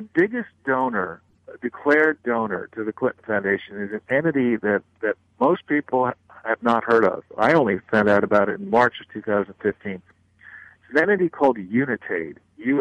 biggest donor, declared donor to the Clinton Foundation is an entity that most people have not heard of. I only found out about it in March of 2015. It's an entity called Unitaid,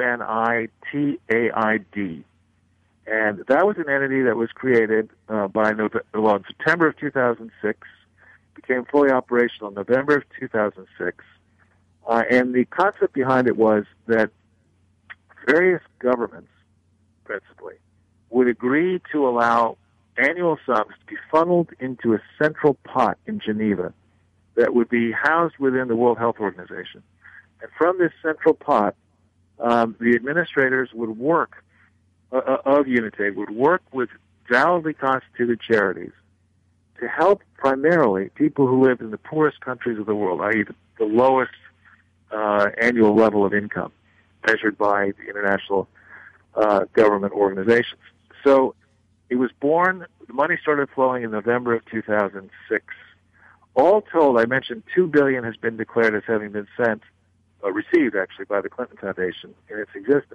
Unitaid. And that was an entity that was created in September of 2006, became fully operational in November of 2006. And the concept behind it was that various governments, principally, would agree to allow annual sums to be funneled into a central pot in Geneva that would be housed within the World Health Organization. And from this central pot, the administrators would work, of Unitaid, would work with validly constituted charities to help primarily people who live in the poorest countries of the world, i.e. the lowest annual level of income measured by the international government organizations. So it was born, the money started flowing in November of 2006. All told, I mentioned $2 billion has been declared as having been received actually by the Clinton Foundation in its existence.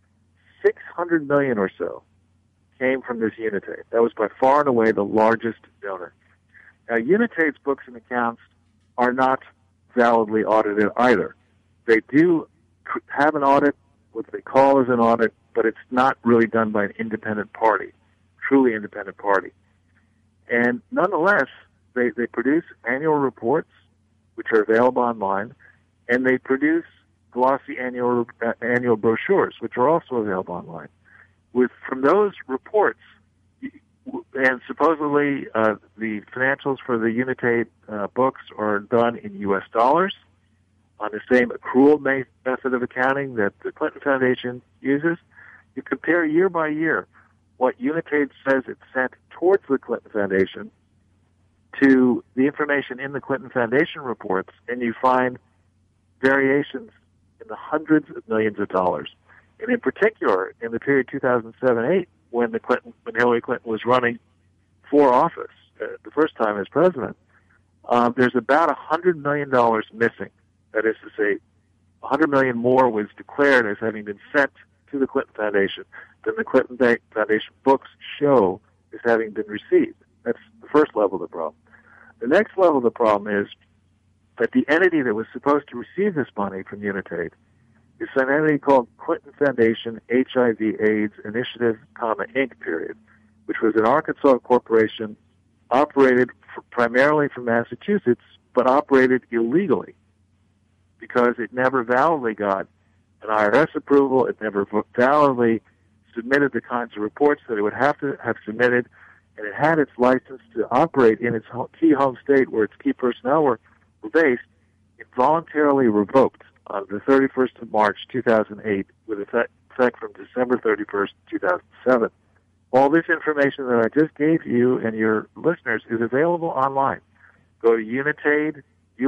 $600 million or so came from this Unitaid. That was by far and away the largest donor. Now, Unitaid's books and accounts are not validly audited either. They do have an audit, what they call as an audit, but it's not really done by an independent party, truly independent party. And nonetheless, they produce annual reports, which are available online, and they produce glossy annual brochures, which are also available online. From those reports, and supposedly the financials for the Unitaid books are done in U.S. dollars on the same accrual method of accounting that the Clinton Foundation uses. You compare year by year what Unitaid says it sent towards the Clinton Foundation to the information in the Clinton Foundation reports, and you find variations in the hundreds of millions of dollars. And in particular, in the period 2007-8, when Hillary Clinton was running for office the first time as president, there's about $100 million missing. That is to say, $100 million more was declared as having been sent to the Clinton Foundation than the Clinton Foundation books show as having been received. That's the first level of the problem. The next level of the problem is that the entity that was supposed to receive this money from Unitaid is an entity called Clinton Foundation HIV/AIDS Initiative, Inc., which was an Arkansas corporation operated primarily from Massachusetts, but operated illegally because it never validly got an IRS approval. It never validly submitted the kinds of reports that it would have to have submitted, and it had its license to operate in its key home state where its key personnel were based, involuntarily revoked on the 31st of March 2008 with effect from December 31st, 2007. All this information that I just gave you and your listeners is available online. Go to Unitaid,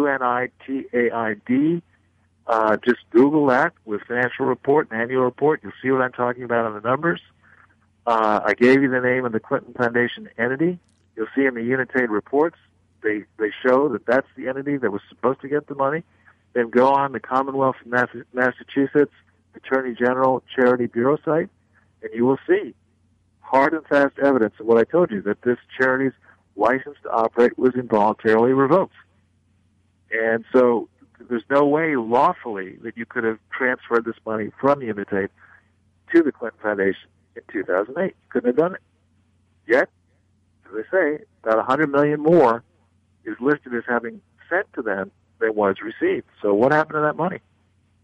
Unitaid. Just Google that with financial report and annual report. You'll see what I'm talking about on the numbers. I gave you the name of the Clinton Foundation entity. You'll see in the Unitaid reports, they show that that's the entity that was supposed to get the money. Then go on the Commonwealth of Massachusetts Attorney General Charity Bureau site, and you will see hard and fast evidence of what I told you, that this charity's license to operate was involuntarily revoked. And so there's no way lawfully that you could have transferred this money from Unitaid to the Clinton Foundation in 2008. You couldn't have done it. Yet, as I say, about $100 million more is listed as having sent to them than was received. So what happened to that money?